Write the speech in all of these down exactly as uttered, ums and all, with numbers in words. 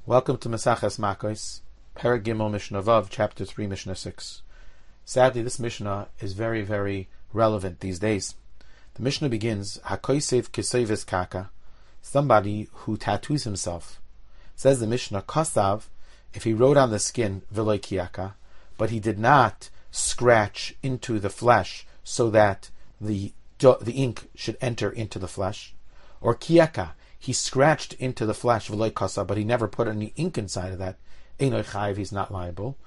Welcome to Masaches Makos, Perek Gimel Mishnah Vav, Chapter three, Mishnah six. Sadly, this Mishnah is very, very relevant these days. The Mishnah begins, Hakoisev Kisevis Kaka, somebody who tattoos himself. Says the Mishnah, Kasav, if he wrote on the skin, Veloy Kiyaka, but he did not scratch into the flesh so that the the ink should enter into the flesh, or Kiyaka, he scratched into the flesh, v'loy kasa, but he never put any ink inside of that. Einoy chayiv, he's not liable.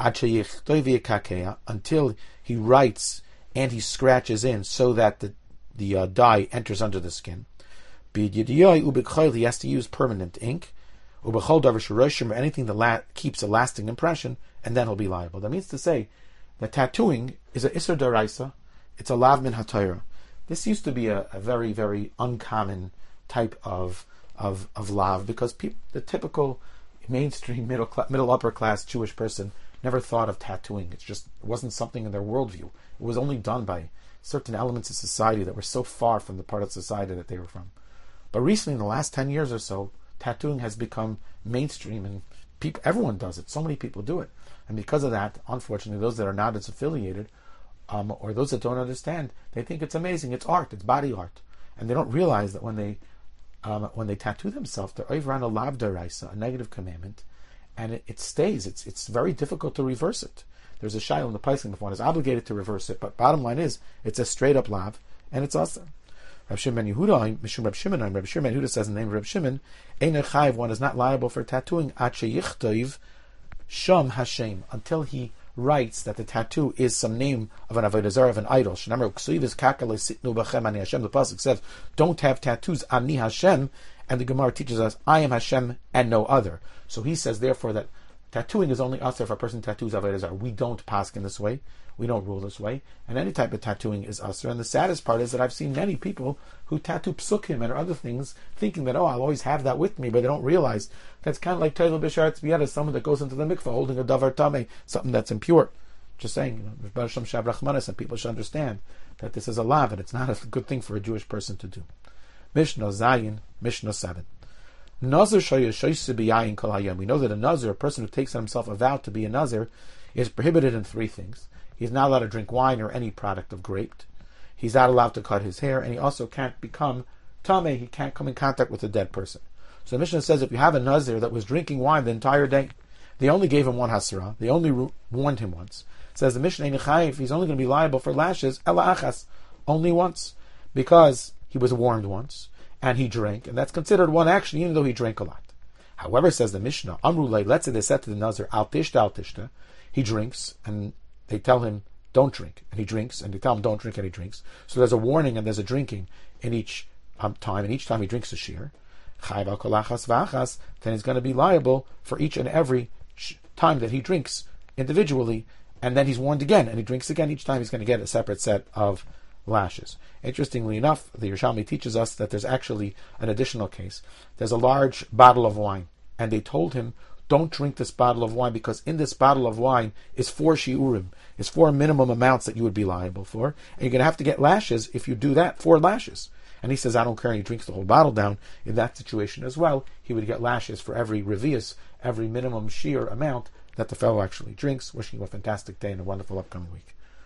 Until he writes and he scratches in so that the the uh, dye enters under the skin. He has to use permanent ink, or anything that la- keeps a lasting impression, and then he'll be liable. That means to say that tattooing is a isur daraisa. It's a lav min hatayra. This used to be a, a very, very uncommon type of of of lav, because people, the typical mainstream middle cl- middle upper class Jewish person never thought of tattooing. It's just it wasn't something in their worldview. It was only done by certain elements of society that were so far from the part of society that they were from. But recently, in the last ten years or so, tattooing has become mainstream, and people, everyone does it. So many people do it, and because of that, unfortunately, those that are not as affiliated, um, or those that don't understand, they think it's amazing. It's art. It's body art, and they don't realize that when they Um, when they tattoo themselves, they're over on a lav daraisa, a negative commandment, and it, it stays. It's it's very difficult to reverse it. There's a shaila in the Paiskim if one is obligated to reverse it, but bottom line is, it's a straight up lav, and it's also. Reb Shimon ben Yehuda, Mishum Reb Shimon, Reb Shimon ben Yehuda says in the name of Reb Shimon, Ein chayiv, one is not liable for tattooing at sheyichtoiv sham Hashem, until he writes that the tattoo is some name of an avodah zarah, of an idol. The pasuk says, "Don't have tattoos, ani Hashem," and the Gemara teaches us, "I am Hashem and no other." So he says, therefore, that tattooing is only usher if a person tattoos avodah zarah. We don't pasuk in this way. We don't rule this way, and any type of tattooing is usher. And the saddest part is that I've seen many people who tattoo psukim and other things, thinking that, oh, I'll always have that with me, but they don't realize that's kind of like Tevel B'Shar Tzviyah, someone that goes into the mikveh holding a davar tameh, something that's impure. Just saying, you know, and people should understand that this is a lav, and it's not a good thing for a Jewish person to do. Mishnah Zayin, Mishnah seven. Nazir shoyeshoyse b'yayin kol hayom. We know that a nazir, a person who takes on himself a vow to be a nazir, is prohibited in three things. He's not allowed to drink wine or any product of grape. He's not allowed to cut his hair, and he also can't become tameh. He can't come in contact with a dead person. So the Mishnah says, if you have a nazir that was drinking wine the entire day, they only gave him one hasira, they only re- warned him once. It says the Mishnah in Chayiv, he's only going to be liable for lashes ela achas, only once, because he was warned once and he drank, and that's considered one action, even though he drank a lot. However, says the Mishnah, Amrulay, let's say they said to the nazir, al tishta, al tishta, he drinks, and they tell him, don't drink, and he drinks, and they tell him, don't drink, and he drinks. So there's a warning and there's a drinking in each um, time, and each time he drinks a shear. Chayv al kolachas v'achas, then he's going to be liable for each and every sh- time that he drinks individually, and then he's warned again, and he drinks again. Each time he's going to get a separate set of lashes. Interestingly enough, the Yerushalmi teaches us that there's actually an additional case. There's a large bottle of wine, and they told him, don't drink this bottle of wine, because in this bottle of wine is four shiurim, is four minimum amounts that you would be liable for, and you're going to have to get lashes if you do that, four lashes. And he says, I don't care, and he drinks the whole bottle down. In that situation as well, he would get lashes for every revius, every minimum shear amount that the fellow actually drinks. Wishing you a fantastic day and a wonderful upcoming week.